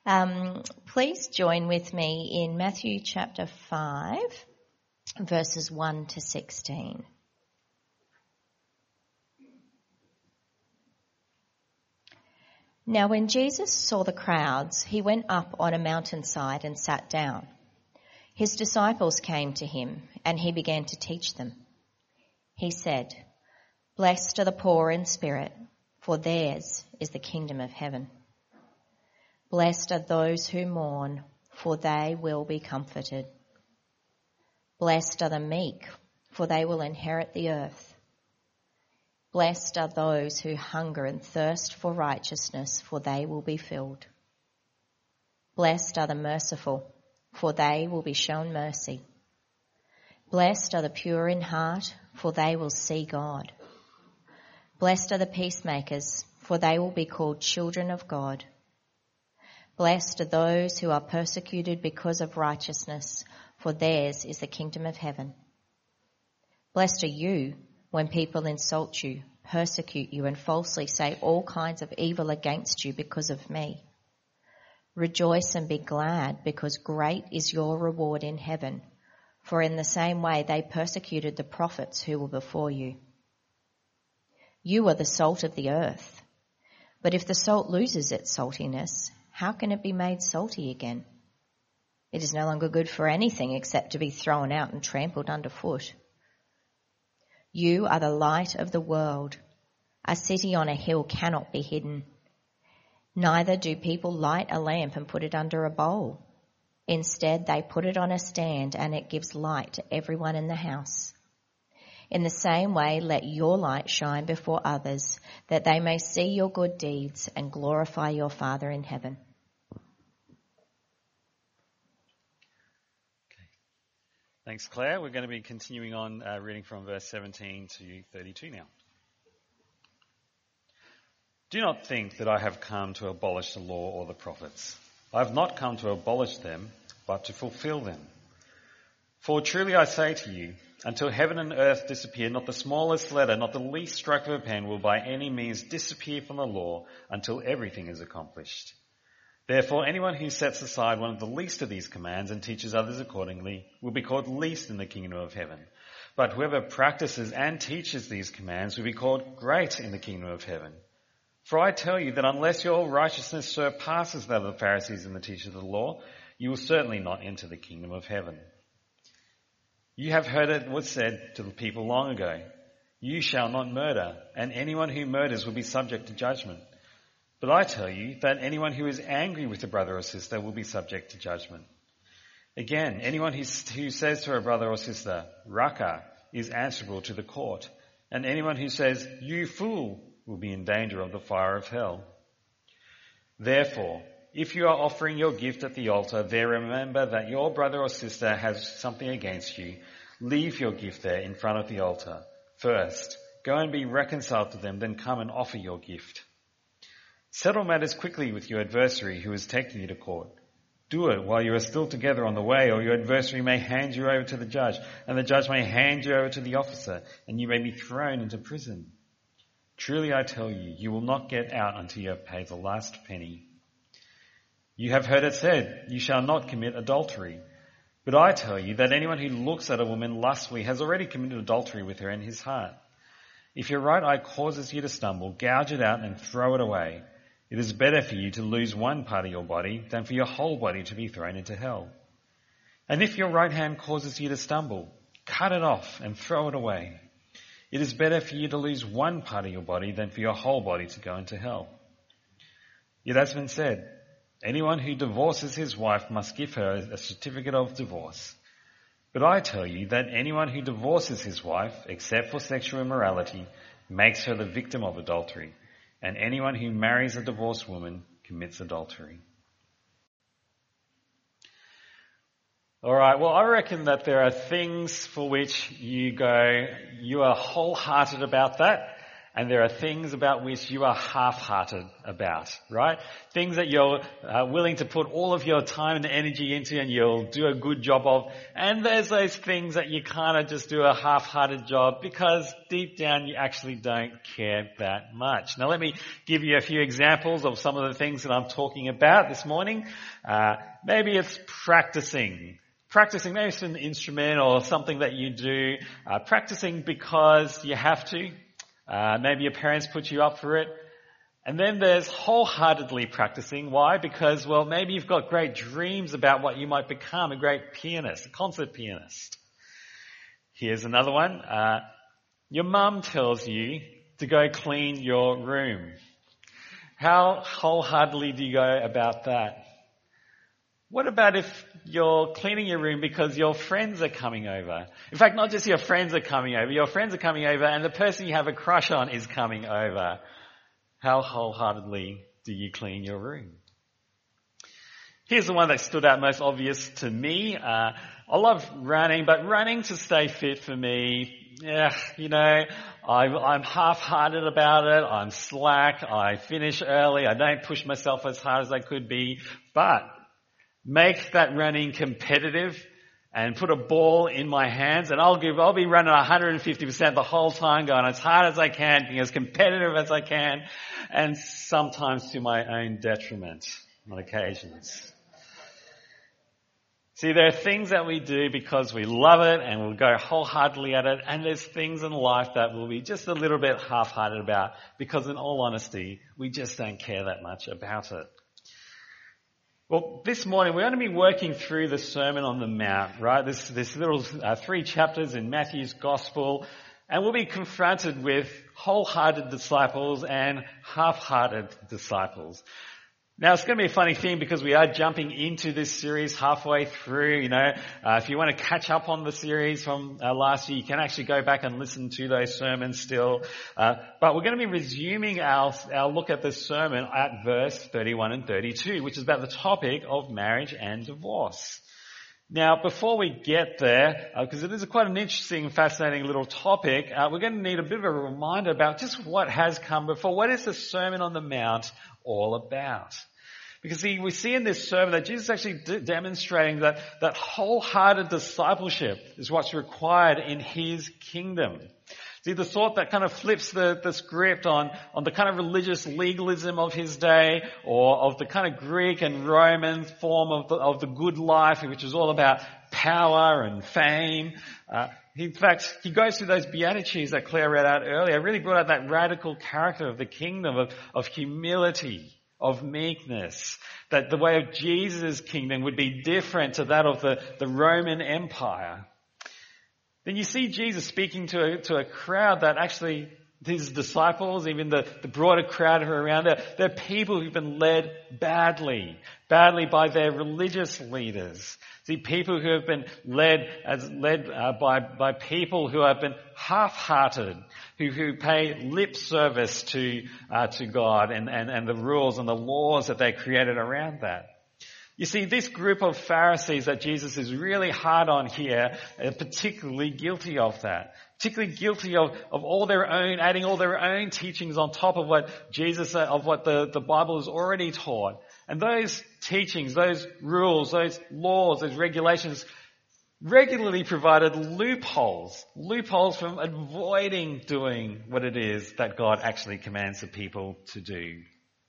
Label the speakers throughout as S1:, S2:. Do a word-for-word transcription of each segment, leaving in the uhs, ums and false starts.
S1: Um, please join with me in Matthew chapter five, verses one to sixteen. Now when Jesus saw the crowds, he went up on a mountainside and sat down. His disciples came to him, and he began to teach them. He said, "Blessed are the poor in spirit, for theirs is the kingdom of heaven. Blessed are those who mourn, for they will be comforted. Blessed are the meek, for they will inherit the earth. Blessed are those who hunger and thirst for righteousness, for they will be filled. Blessed are the merciful, for they will be shown mercy. Blessed are the pure in heart, for they will see God. Blessed are the peacemakers, for they will be called children of God. Blessed are those who are persecuted because of righteousness, for theirs is the kingdom of heaven. Blessed are you when people insult you, persecute you, and falsely say all kinds of evil against you because of me. Rejoice and be glad, because great is your reward in heaven, for in the same way they persecuted the prophets who were before you. You are the salt of the earth, but if the salt loses its saltiness, how can it be made salty again? It is no longer good for anything except to be thrown out and trampled underfoot. You are the light of the world. A city on a hill cannot be hidden. Neither do people light a lamp and put it under a bowl. Instead, they put it on a stand, and it gives light to everyone in the house. In the same way, let your light shine before others, that they may see your good deeds and glorify your Father in heaven."
S2: Thanks, Claire. We're going to be continuing on uh, reading from verse seventeen to thirty-two now. "Do not think that I have come to abolish the law or the prophets. I have not come to abolish them, but to fulfill them. For truly I say to you, until heaven and earth disappear, not the smallest letter, not the least stroke of a pen will by any means disappear from the law until everything is accomplished. Therefore, anyone who sets aside one of the least of these commands and teaches others accordingly will be called least in the kingdom of heaven. But whoever practices and teaches these commands will be called great in the kingdom of heaven. For I tell you that unless your righteousness surpasses that of the Pharisees and the teachers of the law, you will certainly not enter the kingdom of heaven. You have heard it was said to the people long ago, 'You shall not murder, and anyone who murders will be subject to judgment.' But I tell you that anyone who is angry with a brother or sister will be subject to judgment. Again, anyone who, who says to a brother or sister, 'Raka,' is answerable to the court, and anyone who says, 'You fool,' will be in danger of the fire of hell. Therefore, if you are offering your gift at the altar, there remember that your brother or sister has something against you. Leave your gift there in front of the altar. First, go and be reconciled to them, then come and offer your gift. Settle matters quickly with your adversary who is taking you to court. Do it while you are still together on the way, or your adversary may hand you over to the judge, and the judge may hand you over to the officer, and you may be thrown into prison. Truly I tell you, you will not get out until you have paid the last penny. You have heard it said, 'You shall not commit adultery.' But I tell you that anyone who looks at a woman lustfully has already committed adultery with her in his heart. If your right eye causes you to stumble, gouge it out and throw it away. It is better for you to lose one part of your body than for your whole body to be thrown into hell. And if your right hand causes you to stumble, cut it off and throw it away. It is better for you to lose one part of your body than for your whole body to go into hell. It has been said, anyone who divorces his wife must give her a certificate of divorce. But I tell you that anyone who divorces his wife, except for sexual immorality, makes her the victim of adultery. And anyone who marries a divorced woman commits adultery." All right, well, I reckon that there are things for which you go, you are wholehearted about that, and there are things about which you are half-hearted about, right? Things that you're uh, willing to put all of your time and energy into and you'll do a good job of. And there's those things that you kind of just do a half-hearted job because deep down you actually don't care that much. Now let me give you a few examples of some of the things that I'm talking about this morning. Uh, maybe it's practicing. Practicing, maybe it's an instrument or something that you do. Uh, practicing because you have to. Uh, maybe your parents put you up for it. And then there's wholeheartedly practicing. Why? Because, well, maybe you've got great dreams about what you might become, a great pianist, a concert pianist. Here's another one. Uh, your mum tells you to go clean your room. How wholeheartedly do you go about that? What about if you're cleaning your room because your friends are coming over? In fact, not just your friends are coming over, your friends are coming over and the person you have a crush on is coming over. How wholeheartedly do you clean your room? Here's the one that stood out most obvious to me. Uh, I love running, but running to stay fit for me, yeah, you know, I'm, I'm half-hearted about it. I'm slack. I finish early. I don't push myself as hard as I could be, but make that running competitive and put a ball in my hands and I'll give, I'll be running one hundred fifty percent the whole time, going as hard as I can, being as competitive as I can, and sometimes to my own detriment on occasions. See, there are things that we do because we love it and we'll go wholeheartedly at it, and there's things in life that we'll be just a little bit half-hearted about because in all honesty, we just don't care that much about it. Well, this morning we're going to be working through the Sermon on the Mount, right? This, this little uh, three chapters in Matthew's Gospel, and we'll be confronted with wholehearted disciples and half-hearted disciples. Now, it's going to be a funny thing because we are jumping into this series halfway through, you know. Uh, if you want to catch up on the series from uh, last year, you can actually go back and listen to those sermons still. Uh, but we're going to be resuming our, our look at the sermon at verse thirty-one and thirty-two, which is about the topic of marriage and divorce. Now, before we get there, because uh, it is a quite an interesting, fascinating little topic, uh, we're going to need a bit of a reminder about just what has come before. What is the Sermon on the Mount all about? Because see, we see in this sermon that Jesus is actually d- demonstrating that, that wholehearted discipleship is what's required in his kingdom. See, the sort that kind of flips the, the script on, on the kind of religious legalism of his day, or of the kind of Greek and Roman form of the, of the good life, which is all about power and fame. Uh, in fact, he goes through those Beatitudes that Claire read out earlier, really brought out that radical character of the kingdom, of, of humility, of meekness, that the way of Jesus' kingdom would be different to that of the, the Roman Empire. Then you see Jesus speaking to a, to a crowd that actually, his disciples, even the, the broader crowd who are around there, they're people who've been led badly, badly by their religious leaders. See, people who have been led as led uh, by by people who have been half-hearted, who who pay lip service to uh, to God and, and and the rules and the laws that they created around that. You see, this group of Pharisees that Jesus is really hard on here are particularly guilty of that. Particularly guilty of, of all their own, adding all their own teachings on top of what Jesus, uh, of what the, the Bible has already taught. And those teachings, those rules, those laws, those regulations regularly provided loopholes, loopholes from avoiding doing what it is that God actually commands the people to do.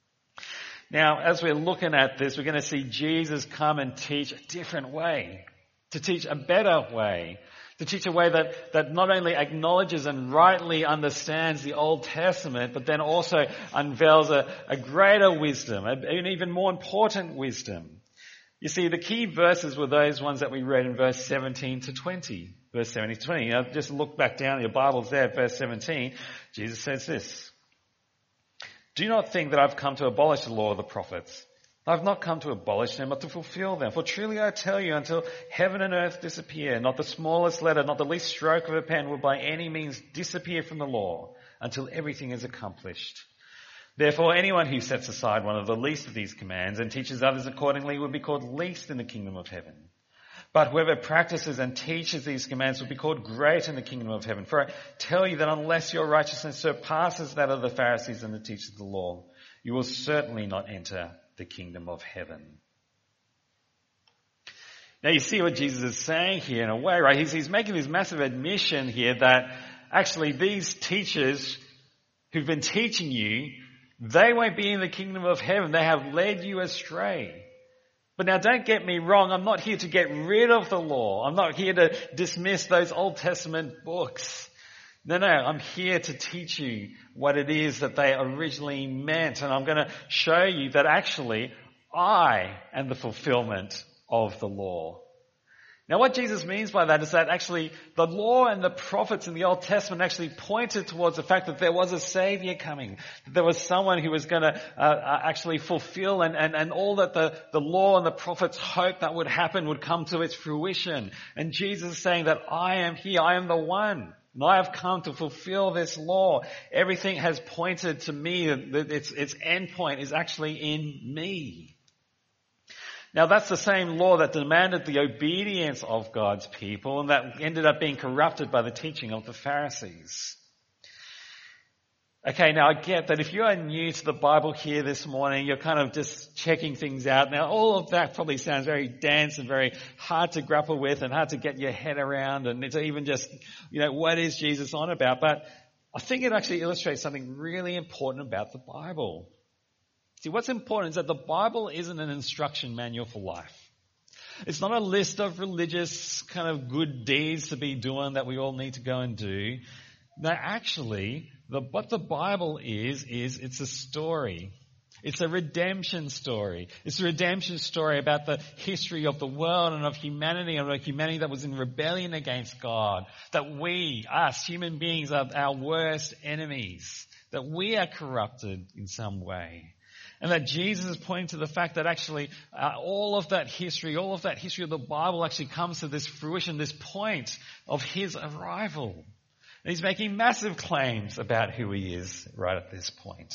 S2: Now, as we're looking at this, we're going to see Jesus come and teach a different way, to teach a better way, to teach a way that, that not only acknowledges and rightly understands the Old Testament, but then also unveils a, a greater wisdom, an even more important wisdom. You see, the key verses were those ones that we read in verse seventeen to twenty. Verse seventeen to twenty. Now, just look back down in your Bibles there, verse seventeen. Jesus says this: "Do not think that I've come to abolish the law of the prophets. I've not come to abolish them, but to fulfill them. For truly I tell you, until heaven and earth disappear, not the smallest letter, not the least stroke of a pen will by any means disappear from the law until everything is accomplished. Therefore, anyone who sets aside one of the least of these commands and teaches others accordingly will be called least in the kingdom of heaven. But whoever practices and teaches these commands will be called great in the kingdom of heaven. For I tell you that unless your righteousness surpasses that of the Pharisees and the teachers of the law, you will certainly not enter the kingdom of heaven. Now you see what Jesus is saying here in a way, right? He's, he's making this massive admission here that actually these teachers who've been teaching you, they won't be in the kingdom of heaven. They have led you astray. But now don't get me wrong, I'm not here to get rid of the law. I'm not here to dismiss those Old Testament books. No, no, I'm here to teach you what it is that they originally meant. And I'm going to show you that actually I am the fulfillment of the law. Now what Jesus means by that is that actually the law and the prophets in the Old Testament actually pointed towards the fact that there was a Savior coming, that there was someone who was going to uh, actually fulfill and, and, and all that the, the law and the prophets hoped that would happen would come to its fruition. And Jesus is saying that I am here, I am the one. And I have come to fulfill this law. Everything has pointed to me, that its, its end point is actually in me. Now that's the same law that demanded the obedience of God's people and that ended up being corrupted by the teaching of the Pharisees. Okay, now I get that if you are new to the Bible here this morning, you're kind of just checking things out. Now all of that probably sounds very dense and very hard to grapple with and hard to get your head around and it's even just, you know, what is Jesus on about? But I think it actually illustrates something really important about the Bible. See, what's important is that the Bible isn't an instruction manual for life. It's not a list of religious kind of good deeds to be doing that we all need to go and do. No, actually, the, what the Bible is, is it's a story. It's a redemption story. It's a redemption story about the history of the world and of humanity and of humanity that was in rebellion against God. That we, us, human beings, are our worst enemies. That we are corrupted in some way. And that Jesus is pointing to the fact that actually uh, all of that history, all of that history of the Bible actually comes to this fruition, this point of his arrival. And he's making massive claims about who he is right at this point.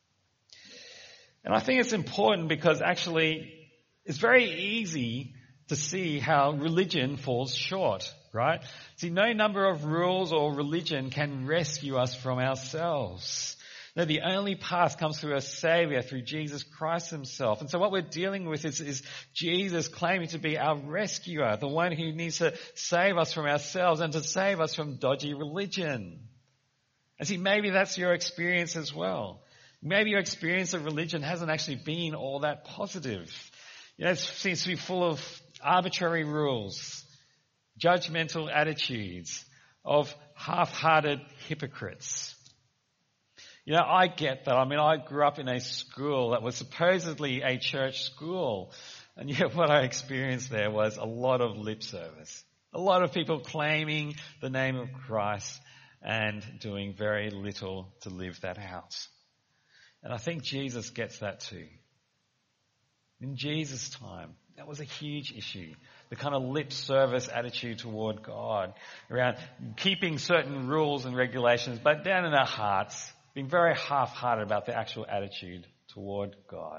S2: And I think it's important because actually it's very easy to see how religion falls short, right? See, no number of rules or religion can rescue us from ourselves. No, the only path comes through a Savior, through Jesus Christ himself. And so what we're dealing with is, is Jesus claiming to be our rescuer, the one who needs to save us from ourselves and to save us from dodgy religion. And see, maybe that's your experience as well. Maybe your experience of religion hasn't actually been all that positive. You know, it seems to be full of arbitrary rules, judgmental attitudes, of half-hearted hypocrites. You know, I get that. I mean, I grew up in a school that was supposedly a church school. And yet what I experienced there was a lot of lip service. A lot of people claiming the name of Christ and doing very little to live that out. And I think Jesus gets that too. In Jesus' time, that was a huge issue. The kind of lip service attitude toward God, around keeping certain rules and regulations, but down in our hearts, being very half-hearted about the actual attitude toward God.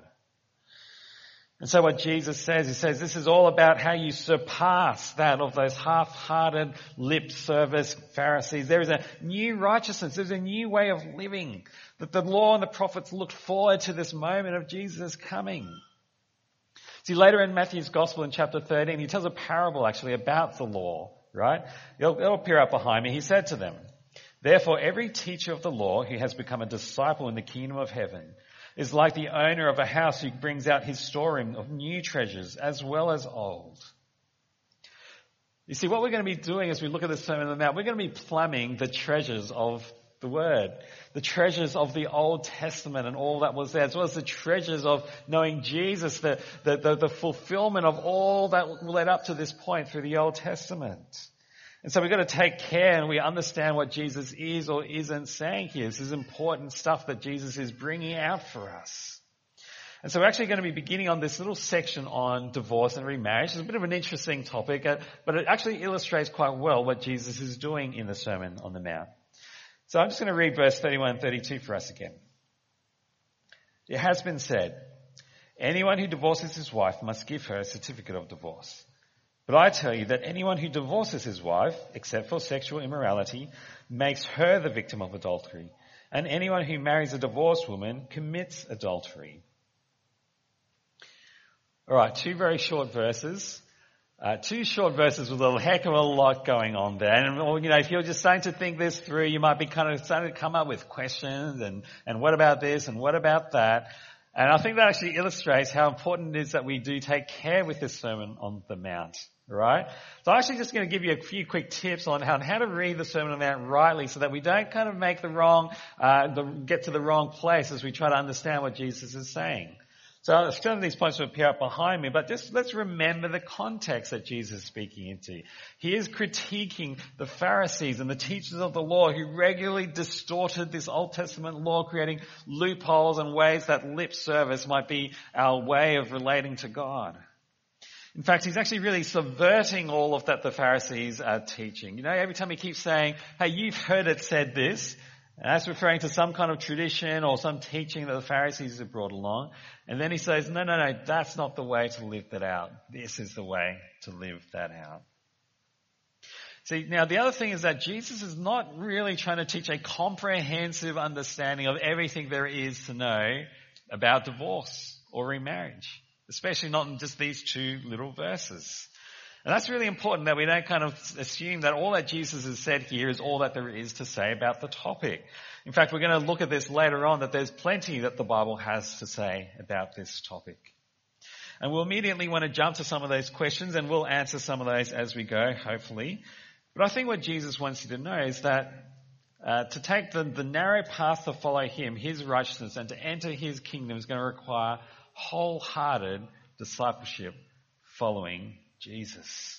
S2: And so what Jesus says, he says, this is all about how you surpass that of those half-hearted lip service Pharisees. There is a new righteousness. There's a new way of living. That the law and the prophets looked forward to this moment of Jesus coming. See, later in Matthew's Gospel in chapter thirteen, he tells a parable actually about the law, right? It'll, it'll appear up behind me. He said to them, therefore, every teacher of the law who has become a disciple in the kingdom of heaven is like the owner of a house who brings out his storeroom of new treasures as well as old. You see, what we're going to be doing as we look at the Sermon on the Mount, we're going to be plumbing the treasures of the Word, the treasures of the Old Testament and all that was there, as well as the treasures of knowing Jesus, the, the, the, the fulfillment of all that led up to this point through the Old Testament. And so we've got to take care and we understand what Jesus is or isn't saying here. This is important stuff that Jesus is bringing out for us. And so we're actually going to be beginning on this little section on divorce and remarriage. It's a bit of an interesting topic, but it actually illustrates quite well what Jesus is doing in the Sermon on the Mount. So I'm just going to read verse thirty-one and thirty-two for us again. It has been said, anyone who divorces his wife must give her a certificate of divorce. But I tell you that anyone who divorces his wife, except for sexual immorality, makes her the victim of adultery. And anyone who marries a divorced woman commits adultery. All right, two very short verses. Uh, two short verses with a heck of a lot going on there. And, you know, if you're just starting to think this through, you might be kind of starting to come up with questions and, and what about this and what about that? And I think that actually illustrates how important it is that we do take care with this Sermon on the Mount, right? So I'm actually just going to give you a few quick tips on how, how to read the Sermon on the Mount rightly so that we don't kind of make the wrong, uh, the, get to the wrong place as we try to understand what Jesus is saying. So some of these points will appear up behind me, but just let's remember the context that Jesus is speaking into. He is critiquing the Pharisees and the teachers of the law who regularly distorted this Old Testament law, creating loopholes and ways that lip service might be our way of relating to God. In fact, he's actually really subverting all of that the Pharisees are teaching. You know, every time he keeps saying, hey, you've heard it said this, and that's referring to some kind of tradition or some teaching that the Pharisees have brought along. And then he says, no, no, no, that's not the way to live that out. This is the way to live that out. See, now the other thing is that Jesus is not really trying to teach a comprehensive understanding of everything there is to know about divorce or remarriage, especially not in just these two little verses. And that's really important that we don't kind of assume that all that Jesus has said here is all that there is to say about the topic. In fact, we're going to look at this later on, that there's plenty that the Bible has to say about this topic. And we'll immediately want to jump to some of those questions, and we'll answer some of those as we go, hopefully. But I think what Jesus wants you to know is that uh, to take the, the narrow path to follow him, his righteousness, and to enter his kingdom is going to require wholehearted discipleship following Jesus.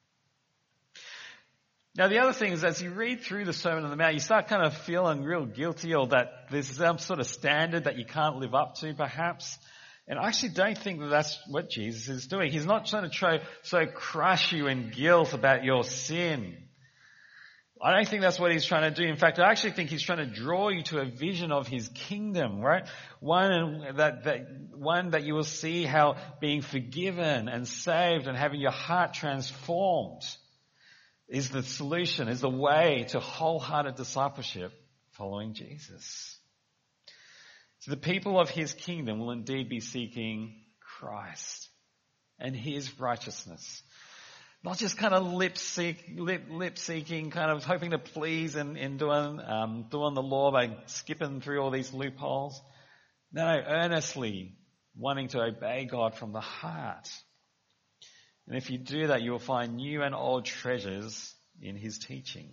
S2: Now the other thing is, as you read through the Sermon on the Mount, you start kind of feeling real guilty, or that there's some sort of standard that you can't live up to perhaps. And I actually don't think that that's what Jesus is doing. He's not trying to try, so crush you in guilt about your sin. I don't think that's what he's trying to do. In fact, I actually think he's trying to draw you to a vision of his kingdom, right? One that, that, one that you will see how being forgiven and saved and having your heart transformed is the solution, is the way to wholehearted discipleship following Jesus. So the people of his kingdom will indeed be seeking Christ and his righteousness. Not just kind of lip seek, lip, lip seeking, kind of hoping to please and, and doing, um, doing the law by skipping through all these loopholes. No, no, earnestly wanting to obey God from the heart. And if you do that, you will find new and old treasures in his teaching.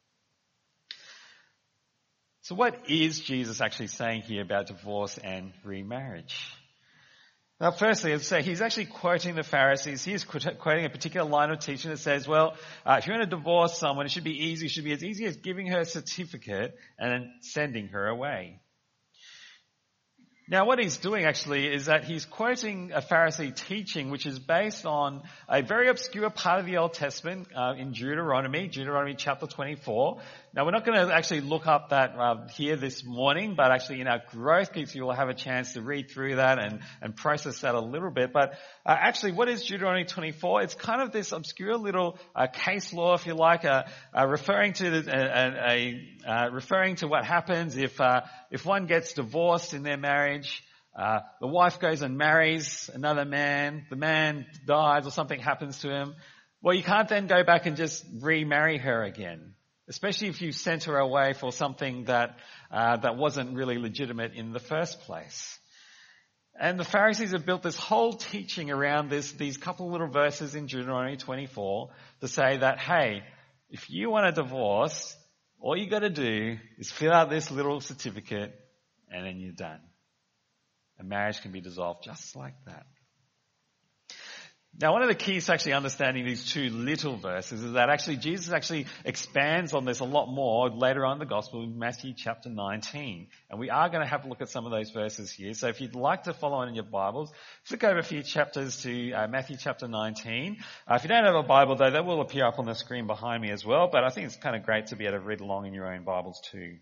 S2: So what is Jesus actually saying here about divorce and remarriage? Now, firstly, I'd say he's actually quoting the Pharisees. He's quoting a particular line of teaching that says, well, uh, if you want to divorce someone, it should be easy. It should be as easy as giving her a certificate and then sending her away. Now, what he's doing actually is that he's quoting a Pharisee teaching which is based on a very obscure part of the Old Testament uh, in Deuteronomy, Deuteronomy chapter twenty-four. Now, we're not going to actually look up that uh, here this morning, but actually in our growth groups you will have a chance to read through that and, and process that a little bit. But uh, actually, what is Deuteronomy twenty-four? It's kind of this obscure little uh, case law, if you like, uh, uh, referring to the, a, a, uh, referring to what happens if uh, if one gets divorced in their marriage. Uh, the wife goes and marries another man, the man dies or something happens to him. Well, you can't then go back and just remarry her again, especially if you sent her away for something that, uh, that wasn't really legitimate in the first place. And the Pharisees have built this whole teaching around this, these couple little verses in Deuteronomy twenty-four to say that, hey, if you want a divorce, all you got to do is fill out this little certificate and then you're done. A marriage can be dissolved just like that. Now, one of the keys to actually understanding these two little verses is that actually Jesus actually expands on this a lot more later on in the Gospel in Matthew chapter nineteen. And we are going to have a look at some of those verses here. So if you'd like to follow on in your Bibles, flick over a few chapters to uh, Matthew chapter nineteen. Uh, if you don't have a Bible, though, that will appear up on the screen behind me as well. But I think it's kind of great to be able to read along in your own Bibles too.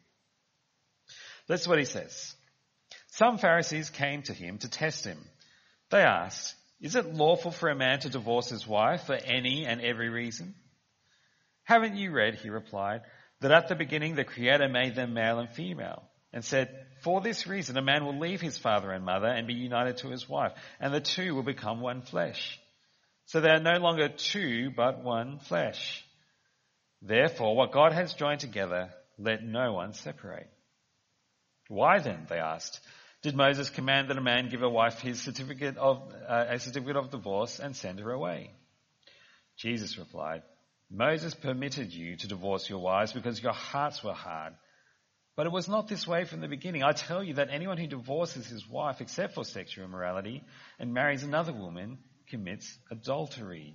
S2: That's what he says. Some Pharisees came to him to test him. They asked, Is it lawful for a man to divorce his wife for any and every reason? Haven't you read, he replied, that at the beginning the Creator made them male and female, and said, for this reason a man will leave his father and mother and be united to his wife, and the two will become one flesh. So they are no longer two, but one flesh. Therefore, what God has joined together, let no one separate. Why then, they asked, did Moses command that a man give a wife his certificate of uh, a certificate of divorce and send her away? Jesus replied, Moses permitted you to divorce your wives because your hearts were hard. But it was not this way from the beginning. I tell you that anyone who divorces his wife except for sexual immorality and marries another woman commits adultery.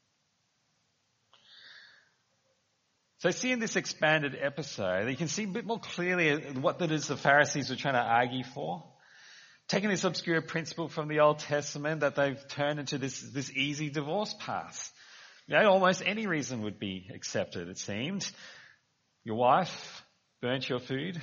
S2: So see in this expanded episode, you can see a bit more clearly what it is the Pharisees were trying to argue for. Taking this obscure principle from the Old Testament that they've turned into this, this easy divorce path. You know, almost any reason would be accepted, it seemed. Your wife burnt your food.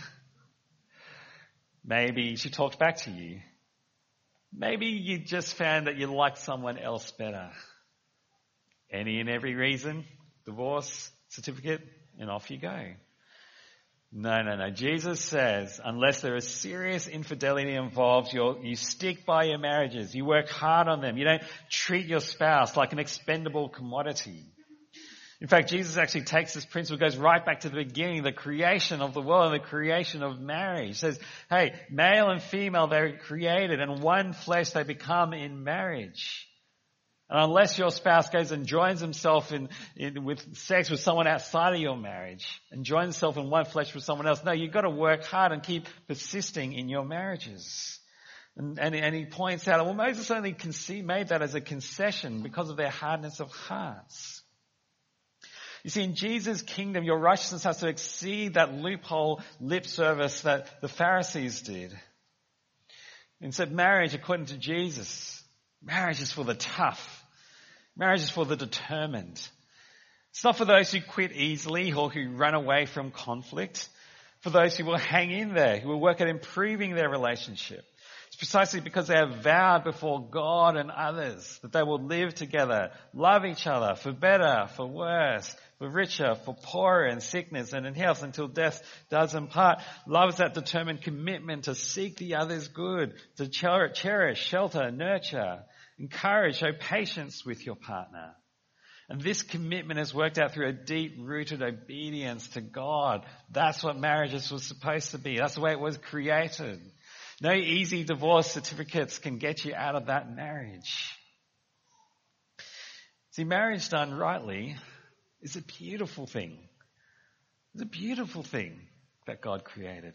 S2: Maybe she talked back to you. Maybe you just found that you liked someone else better. Any and every reason, divorce certificate, and off you go. No, no, no. Jesus says, unless there is serious infidelity involved, you you stick by your marriages. You work hard on them. You don't treat your spouse like an expendable commodity. In fact, Jesus actually takes this principle, goes right back to the beginning, the creation of the world and the creation of marriage. He says, hey, male and female, they're created, and one flesh they become in marriage. And unless your spouse goes and joins himself in, in with sex with someone outside of your marriage and joins himself in one flesh with someone else, no, you've got to work hard and keep persisting in your marriages. And, and, and he points out, well, Moses only conce- made that as a concession because of their hardness of hearts. You see, in Jesus' kingdom, your righteousness has to exceed that loophole lip service that the Pharisees did. Instead, marriage, according to Jesus, marriage is for the tough. Marriage is for the determined. It's not for those who quit easily or who run away from conflict. For those who will hang in there, who will work at improving their relationship. It's precisely because they have vowed before God and others that they will live together, love each other for better, for worse, for richer, for poorer, in sickness and in health until death does them part. Love is that determined commitment to seek the other's good, to cherish, shelter, nurture, encourage, show patience with your partner. And this commitment is worked out through a deep-rooted obedience to God. That's what marriage was supposed to be. That's the way it was created. No easy divorce certificates can get you out of that marriage. See, marriage done rightly is a beautiful thing. It's a beautiful thing that God created.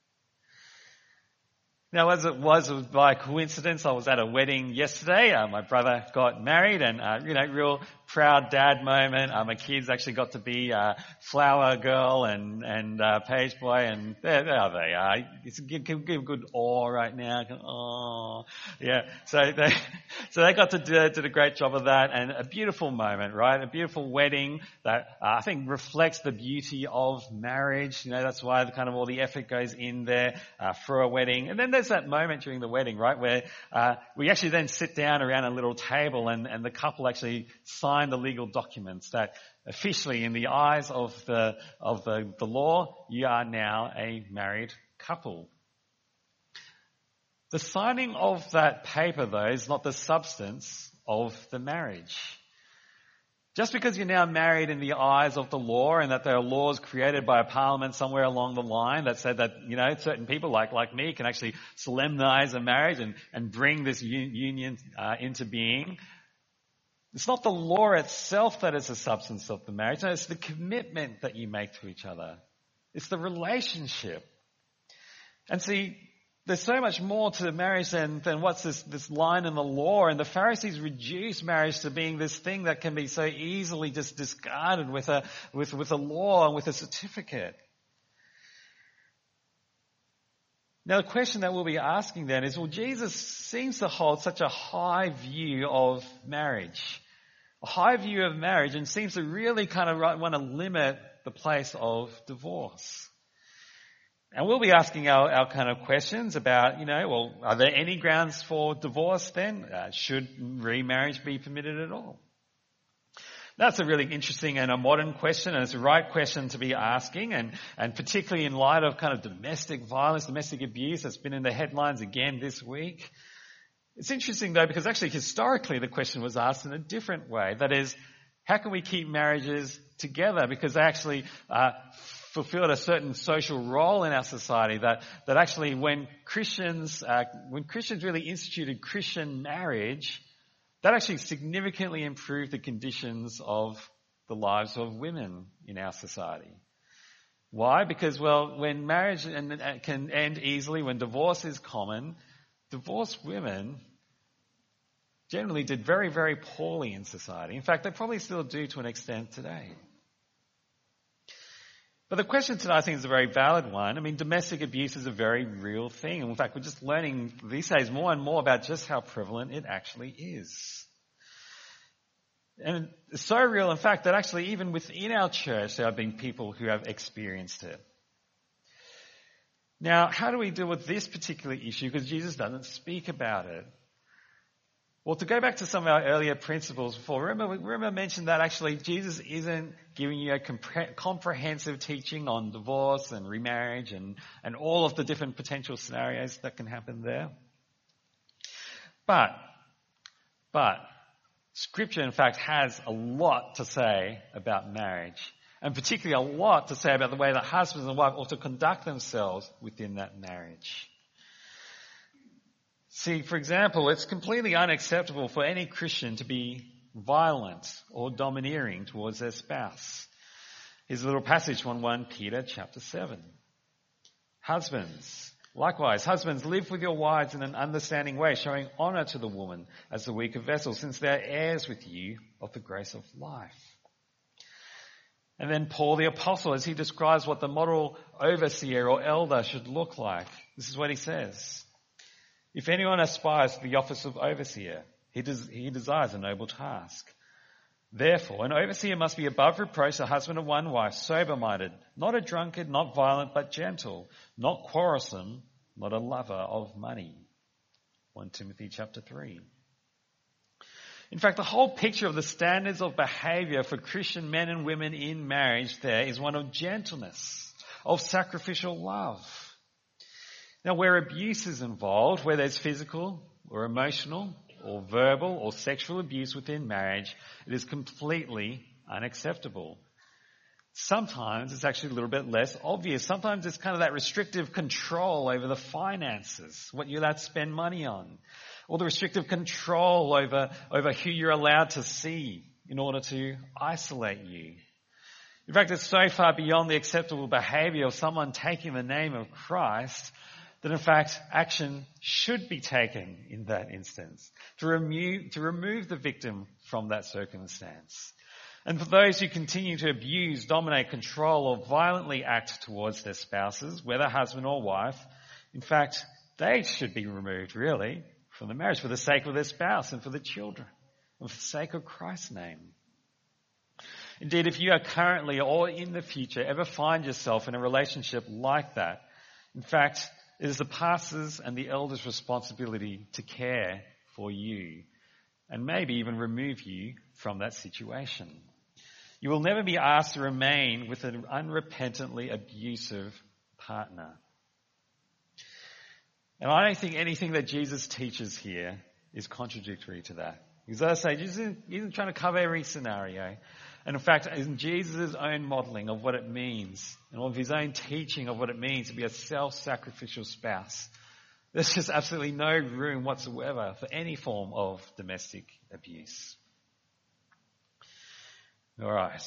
S2: Now, as it was, it was by coincidence. I was at a wedding yesterday. Uh, my brother got married, and uh, you know, real proud dad moment. Uh, my kids actually got to be uh, flower girl and and uh, page boy, and there, there they are. It's give, give, give good awe right now. Oh, yeah. So they so they got to do did a great job of that, and a beautiful moment, right? A beautiful wedding that uh, I think reflects the beauty of marriage. You know, that's why the kind of all the effort goes in there uh, for a wedding, and then there's that moment during the wedding, right, where uh, we actually then sit down around a little table and, and the couple actually sign the legal documents that officially, in the eyes of the of the, the law, you are now a married couple. The signing of that paper, though, is not the substance of the marriage. Just because you're now married in the eyes of the law and that there are laws created by a parliament somewhere along the line that said that, you know, certain people like, like me can actually solemnize a marriage and, and bring this un- union uh, into being. It's not the law itself that is the substance of the marriage. No, it's the commitment that you make to each other. It's the relationship. And see, there's so much more to marriage than, than what's this, this line in the law. And the Pharisees reduce marriage to being this thing that can be so easily just discarded with a, with, with a law and with a certificate. Now the question that we'll be asking then is, well, Jesus seems to hold such a high view of marriage. A high view of marriage, and seems to really kind of want to limit the place of divorce. And we'll be asking our, our kind of questions about, you know, well, are there any grounds for divorce then? Uh, should remarriage be permitted at all? That's a really interesting and a modern question, and it's the right question to be asking, and, and particularly in light of kind of domestic violence, domestic abuse that's been in the headlines again this week. It's interesting though, because actually historically the question was asked in a different way. That is, how can we keep marriages together? Because they actually uh, fulfilled a certain social role in our society. That that actually, when Christians uh, when Christians really instituted Christian marriage, that actually significantly improved the conditions of the lives of women in our society. Why? Because, well, when marriage can end easily, when divorce is common, divorced women generally did very, very poorly in society. In fact, they probably still do to an extent today. But the question today, I think, is a very valid one. I mean, domestic abuse is a very real thing. And in fact, we're just learning these days more and more about just how prevalent it actually is. And it's so real, in fact, that actually even within our church, there have been people who have experienced it. Now, how do we deal with this particular issue? Because Jesus doesn't speak about it. Well, to go back to some of our earlier principles before, remember, remember I mentioned that actually Jesus isn't giving you a compre- comprehensive teaching on divorce and remarriage and, and all of the different potential scenarios that can happen there. But, but, Scripture in fact has a lot to say about marriage, and particularly a lot to say about the way that husbands and wives ought to conduct themselves within that marriage. See, for example, it's completely unacceptable for any Christian to be violent or domineering towards their spouse. Here's a little passage from First Peter chapter seven. Husbands, likewise, husbands, live with your wives in an understanding way, showing honour to the woman as the weaker vessel, since they are heirs with you of the grace of life. And then Paul the Apostle, as he describes what the model overseer or elder should look like, this is what he says. If anyone aspires to the office of overseer, he, des- he desires a noble task. Therefore, an overseer must be above reproach, a husband of one wife, sober-minded, not a drunkard, not violent, but gentle, not quarrelsome, not a lover of money. First Timothy chapter three. In fact, the whole picture of the standards of behaviour for Christian men and women in marriage there is one of gentleness, of sacrificial love. Now, where abuse is involved, where there's physical or emotional or verbal or sexual abuse within marriage, it is completely unacceptable. Sometimes it's actually a little bit less obvious. Sometimes it's kind of that restrictive control over the finances, what you're allowed to spend money on, or the restrictive control over, over who you're allowed to see in order to isolate you. In fact, it's so far beyond the acceptable behaviour of someone taking the name of Christ that in fact action should be taken in that instance to remove, to remove the victim from that circumstance. And for those who continue to abuse, dominate, control, or violently act towards their spouses, whether husband or wife, in fact, they should be removed really from the marriage for the sake of their spouse and for the children and for the sake of Christ's name. Indeed, if you are currently or in the future ever find yourself in a relationship like that, in fact, it is the pastor's and the elder's responsibility to care for you and maybe even remove you from that situation. You will never be asked to remain with an unrepentantly abusive partner. And I don't think anything that Jesus teaches here is contradictory to that. Because as I say, Jesus isn't, isn't trying to cover every scenario. And in fact, in Jesus' own modelling of what it means and of his own teaching of what it means to be a self-sacrificial spouse, there's just absolutely no room whatsoever for any form of domestic abuse. All right.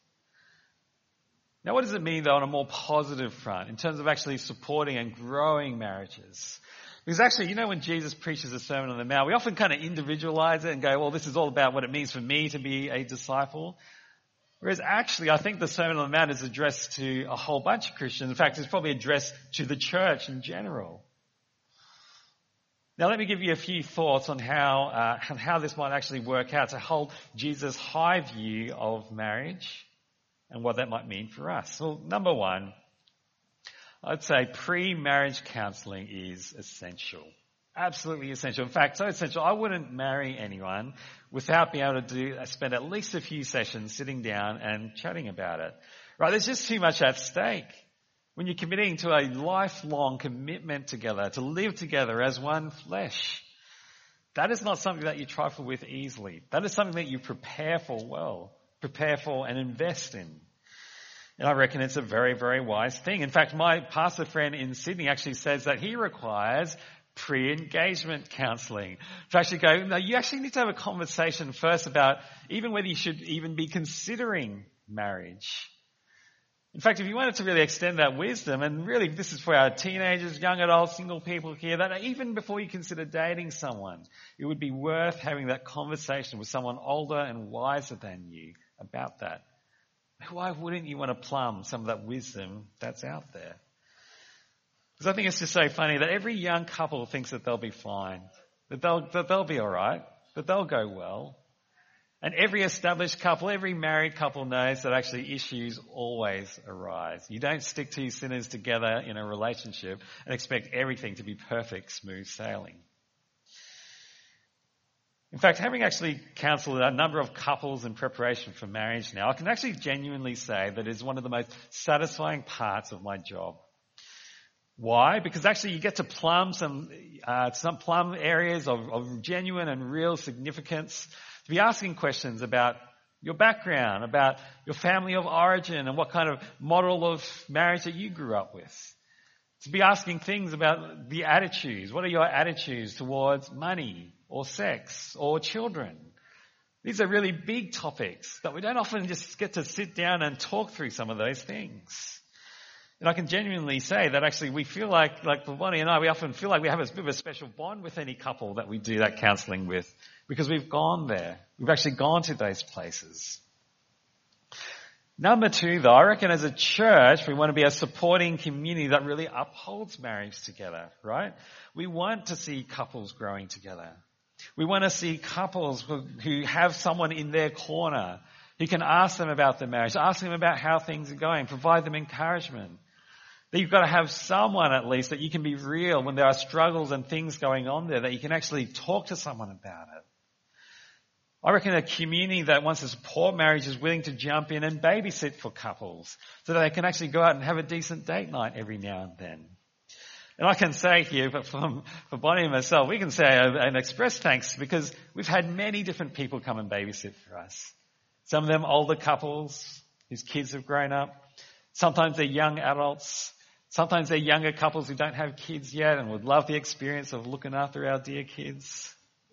S2: Now, what does it mean, though, on a more positive front in terms of actually supporting and growing marriages? Because actually, you know, when Jesus preaches the Sermon on the Mount, we often kind of individualize it and go, well, this is all about what it means for me to be a disciple. Whereas actually, I think the Sermon on the Mount is addressed to a whole bunch of Christians. In fact, it's probably addressed to the church in general. Now, let me give you a few thoughts on how, uh, on how this might actually work out to hold Jesus' high view of marriage and what that might mean for us. Well, number one, I'd say pre-marriage counselling is essential. Absolutely essential. In fact, so essential, I wouldn't marry anyone without being able to do, spend at least a few sessions sitting down and chatting about it. Right? There's just too much at stake. When you're committing to a lifelong commitment together, to live together as one flesh, that is not something that you trifle with easily. That is something that you prepare for well, prepare for and invest in. And I reckon it's a very, very wise thing. In fact, my pastor friend in Sydney actually says that he requires pre-engagement counselling. To actually go, no, you actually need to have a conversation first about even whether you should even be considering marriage. In fact, if you wanted to really extend that wisdom, and really this is for our teenagers, young adults, single people here, that even before you consider dating someone, it would be worth having that conversation with someone older and wiser than you about that. Why wouldn't you want to plumb some of that wisdom that's out there? Because I think it's just so funny that every young couple thinks that they'll be fine, that they'll, that they'll be all right, that they'll go well. And every established couple, every married couple knows that actually issues always arise. You don't stick two sinners together in a relationship and expect everything to be perfect, smooth sailing. In fact, having actually counselled a number of couples in preparation for marriage now, I can actually genuinely say that it's one of the most satisfying parts of my job. Why? Because actually you get to plumb some uh, some plumb areas of, of genuine and real significance, to be asking questions about your background, about your family of origin and what kind of model of marriage that you grew up with. To be asking things about the attitudes. What are your attitudes towards money or sex or children? These are really big topics that we don't often just get to sit down and talk through some of those things. And I can genuinely say that actually we feel like, like for Bonnie and I, we often feel like we have a bit of a special bond with any couple that we do that counselling with, because we've gone there. We've actually gone to those places. Number two, though, I reckon as a church, we want to be a supporting community that really upholds marriage together, right? We want to see couples growing together. We want to see couples who, who have someone in their corner who can ask them about their marriage, ask them about how things are going, provide them encouragement. That you've got to have someone at least that you can be real when there are struggles and things going on there, that you can actually talk to someone about it. I reckon a community that wants to support marriage is willing to jump in and babysit for couples so that they can actually go out and have a decent date night every now and then. And I can say here, but from, for Bonnie and myself, we can say and express thanks because we've had many different people come and babysit for us. Some of them older couples whose kids have grown up. Sometimes they're young adults. Sometimes they're younger couples who don't have kids yet and would love the experience of looking after our dear kids.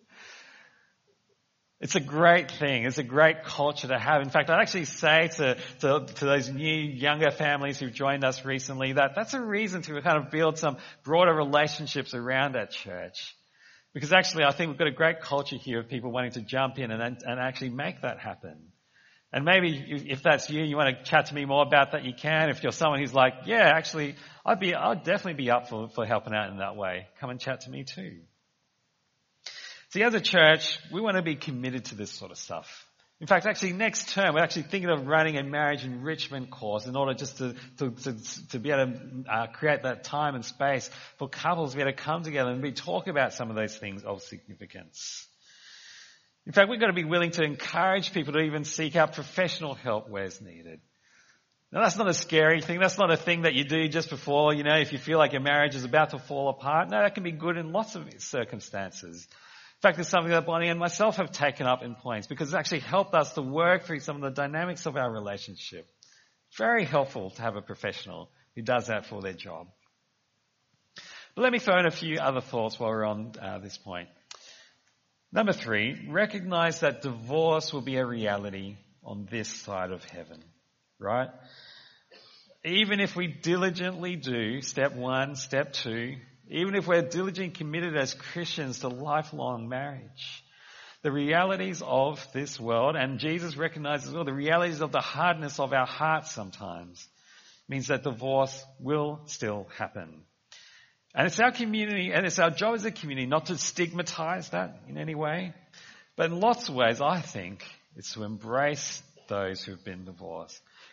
S2: It's a great thing. It's a great culture to have. In fact, I'd actually say to, to, to those new younger families who've joined us recently that that's a reason to kind of build some broader relationships around our church. Because actually I think we've got a great culture here of people wanting to jump in and, and actually make that happen. And maybe if that's you, you want to chat to me more about that, you can. If you're someone who's like, yeah, actually, I'd be, I'd definitely be up for, for helping out in that way. Come and chat to me too. See, as a church, we want to be committed to this sort of stuff. In fact, actually next term, we're actually thinking of running a marriage enrichment course in order just to, to, to, to be able to uh, create that time and space for couples to be able to come together and be talk about some of those things of significance. In fact, we've got to be willing to encourage people to even seek out professional help where it's needed. Now, that's not a scary thing. That's not a thing that you do just before, you know, if you feel like your marriage is about to fall apart. No, that can be good in lots of circumstances. In fact, it's something that Bonnie and myself have taken up in points because it's actually helped us to work through some of the dynamics of our relationship. It's very helpful to have a professional who does that for their job. But let me throw in a few other thoughts while we're on uh, this point. Number three, recognize that divorce will be a reality on this side of heaven, right? Even if we diligently do step one, step two, even if we're diligently committed as Christians to lifelong marriage, the realities of this world, and Jesus recognizes as well, the realities of the hardness of our hearts sometimes, means that divorce will still happen. And it's our community, and it's our job as a community not to stigmatize that in any way. But in lots of ways, I think, it's to embrace those who've been divorced.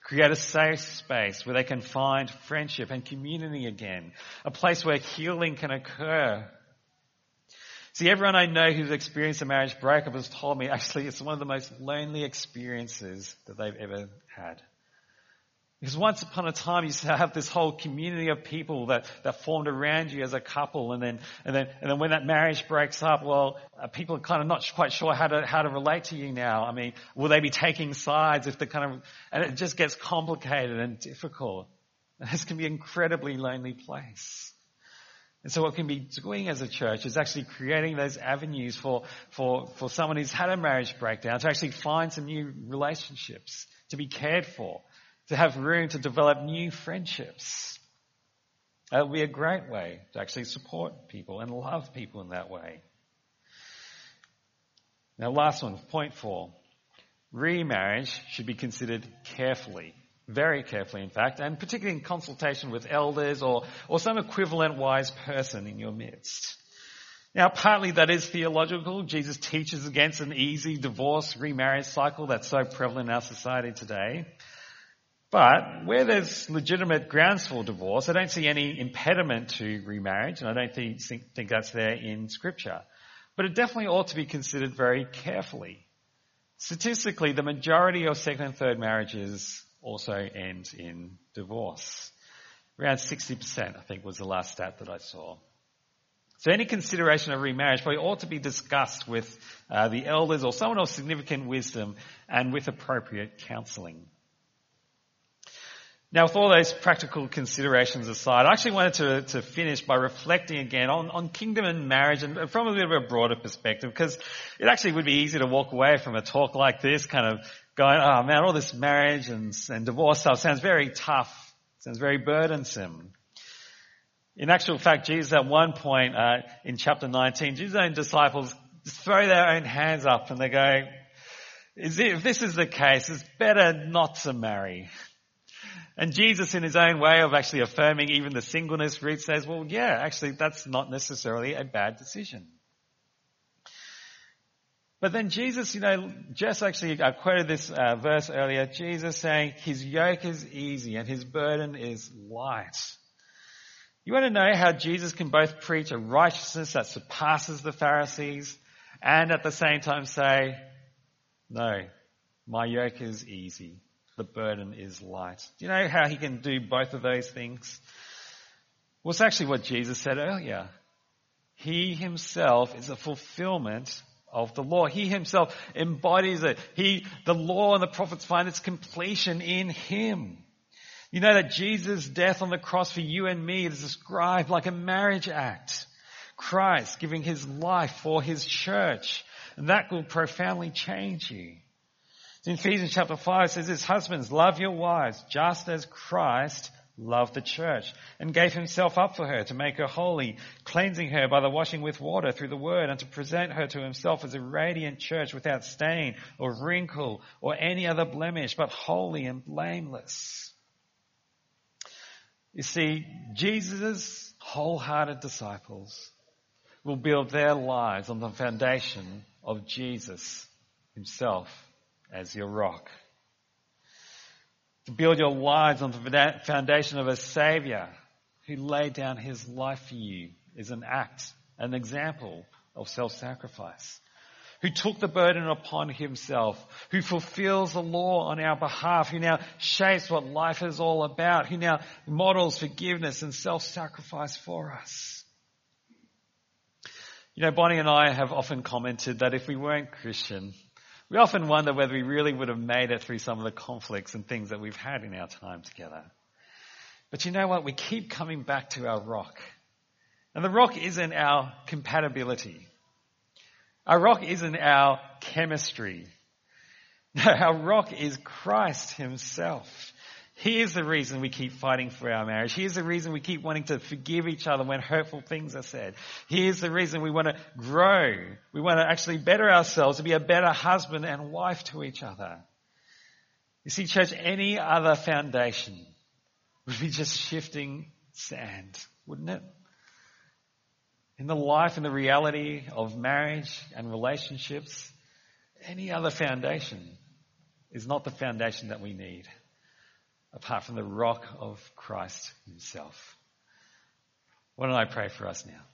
S2: Create a safe space where they can find friendship and community again. A place where healing can occur. See, everyone I know who's experienced a marriage breakup has told me actually it's one of the most lonely experiences that they've ever had. Because once upon a time you have this whole community of people that, that formed around you as a couple, and then and then and then when that marriage breaks up, well, uh, people are kind of not quite sure how to how to relate to you now. I mean, will they be taking sides if they kind of and it just gets complicated and difficult. And this can be an incredibly lonely place. And so what we can be doing as a church is actually creating those avenues for for for someone who's had a marriage breakdown to actually find some new relationships, to be cared for, to have room to develop new friendships. That would be a great way to actually support people and love people in that way. Now, last one, point four. Remarriage should be considered carefully, very carefully in fact, and particularly in consultation with elders or, or some equivalent wise person in your midst. Now, partly that is theological. Jesus teaches against an easy divorce, remarriage cycle that's so prevalent in our society today. But where there's legitimate grounds for divorce, I don't see any impediment to remarriage, and I don't think, think that's there in Scripture. But it definitely ought to be considered very carefully. Statistically, the majority of second and third marriages also end in divorce. Around sixty percent, I think, was the last stat that I saw. So any consideration of remarriage probably ought to be discussed with uh, the elders or someone of significant wisdom and with appropriate counselling. Now, with all those practical considerations aside, I actually wanted to, to finish by reflecting again on, on kingdom and marriage, and from a bit of a broader perspective, because it actually would be easy to walk away from a talk like this kind of going, oh man, all this marriage and, and divorce stuff sounds very tough, sounds very burdensome. In actual fact, Jesus at one point uh, in chapter nineteen, Jesus' own disciples just throw their own hands up and they go, is it, if this is the case, it's better not to marry. And Jesus, in his own way of actually affirming even the singleness route, says, well, yeah, actually, that's not necessarily a bad decision. But then Jesus, you know, Jess actually I quoted this uh, verse earlier, Jesus saying, his yoke is easy and his burden is light. You want to know how Jesus can both preach a righteousness that surpasses the Pharisees and at the same time say, no, my yoke is easy. The burden is light. Do you know how he can do both of those things? Well, it's actually what Jesus said earlier. He himself is a fulfillment of the law. He himself embodies it. He, the law and the prophets find its completion in him. You know that Jesus' death on the cross for you and me is described like a marriage act. Christ giving his life for his church. And that will profoundly change you. In Ephesians chapter five, it says this, husbands, love your wives just as Christ loved the church and gave himself up for her to make her holy, cleansing her by the washing with water through the word and to present her to himself as a radiant church without stain or wrinkle or any other blemish, but holy and blameless. You see, Jesus' wholehearted disciples will build their lives on the foundation of Jesus himself as your rock. To build your lives on the foundation of a Saviour who laid down his life for you is an act, an example of self-sacrifice. Who took the burden upon himself, who fulfills the law on our behalf, who now shapes what life is all about, who now models forgiveness and self-sacrifice for us. You know, Bonnie and I have often commented that if we weren't Christian, we often wonder whether we really would have made it through some of the conflicts and things that we've had in our time together. But you know what? We keep coming back to our rock. And the rock isn't our compatibility. Our rock isn't our chemistry. No, our rock is Christ himself. He is the reason we keep fighting for our marriage. He is the reason we keep wanting to forgive each other when hurtful things are said. He is the reason we want to grow. We want to actually better ourselves, to be a better husband and wife to each other. You see, church, any other foundation would be just shifting sand, wouldn't it? In the life and the reality of marriage and relationships, any other foundation is not the foundation that we need. apart from the rock of Christ himself. Why don't I pray for us now?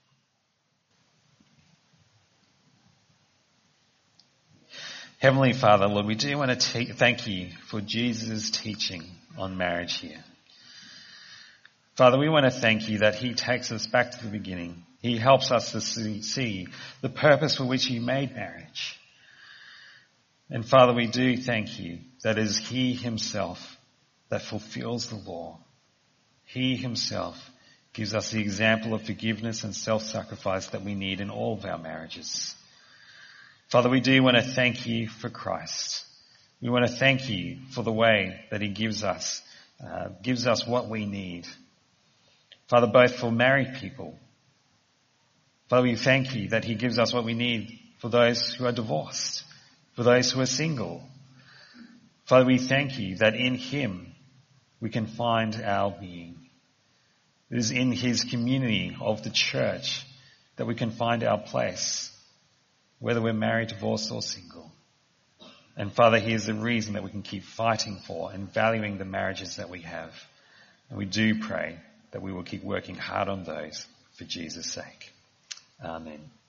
S2: Heavenly Father, Lord, we do want to te- thank you for Jesus' teaching on marriage here. Father, we want to thank you that he takes us back to the beginning. He helps us to see, see the purpose for which he made marriage. And Father, we do thank you that it is he himself that fulfills the law. He himself gives us the example of forgiveness and self-sacrifice that we need in all of our marriages. Father, we do want to thank you for Christ. We want to thank you for the way that he gives us, uh, gives us what we need. Father, both for married people. Father, we thank you that he gives us what we need for those who are divorced, for those who are single. Father, we thank you that in him we can find our being. It is in his community of the church that we can find our place, whether we're married, divorced, or single. And Father, here's the reason that we can keep fighting for and valuing the marriages that we have. And we do pray that we will keep working hard on those for Jesus' sake. Amen.